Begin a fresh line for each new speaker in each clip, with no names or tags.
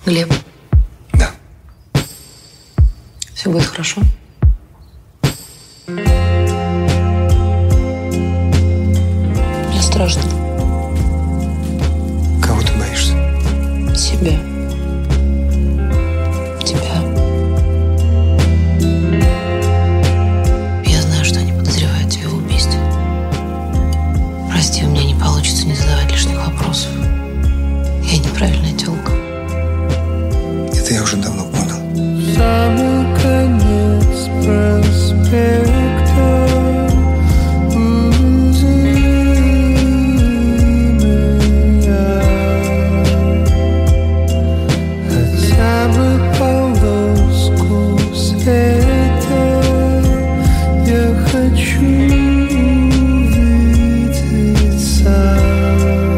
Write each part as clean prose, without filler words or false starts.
Глеб.
Да.
Все будет хорошо? Мне страшно.
Кого ты боишься?
Себя. Тебя. Я знаю, что они подозревают тебя в убийстве. Прости, у меня не получится не задавать лишних вопросов. Я неправильная тёлка.
Это я уже давно понял.
Самый конец проспекта. Хотя бы полоску света я хочу увидеть сам.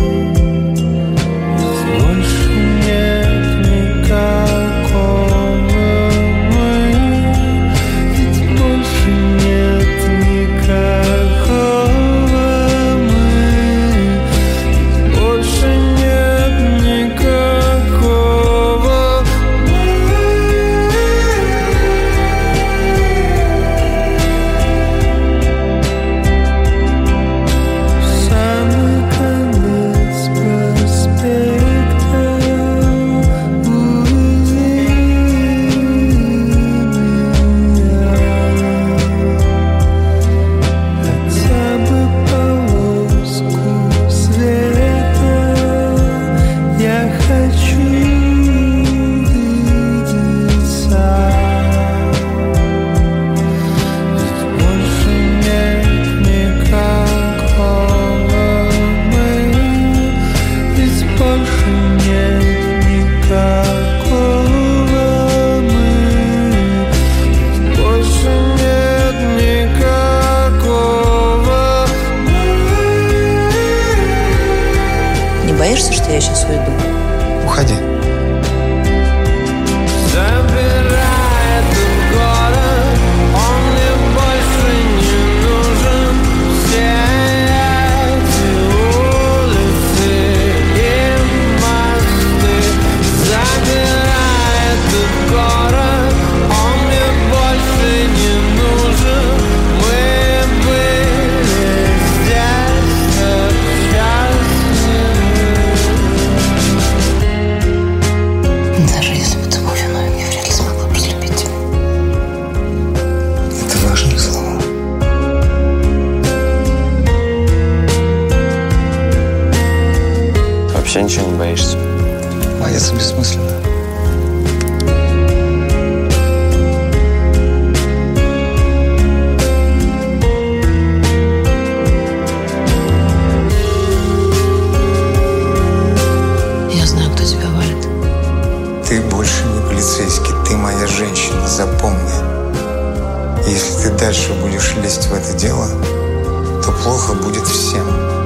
Больше нет никакого мы, ведь больше нет никакого мы, ведь больше нет никакого мы. Самый конец проспекта. Увези меня. Хотя бы полоску света я хочу увидеть сам. Ведь больше нет никакого мы, ведь больше нет никакого мы, ведь больше нет никакого мы.
Не боишься, что я сейчас уйду?
Уходи.
Забирай этот город, он мне больше не нужен. Все эти улицы и мосты. Забирай этот город, он мне больше не нужен. Мы были здесь так счастливы.
Даже если бы ты был виновен, я вряд ли смогла бы разлюбить тебя.
Это важные слова.
Вообще ничего не боишься?
Бояться бессмысленно.
Я знаю, кто тебя валит.
Ты больше не полицейский, ты моя женщина, запомни. Если ты дальше будешь лезть в это дело, то плохо будет всем.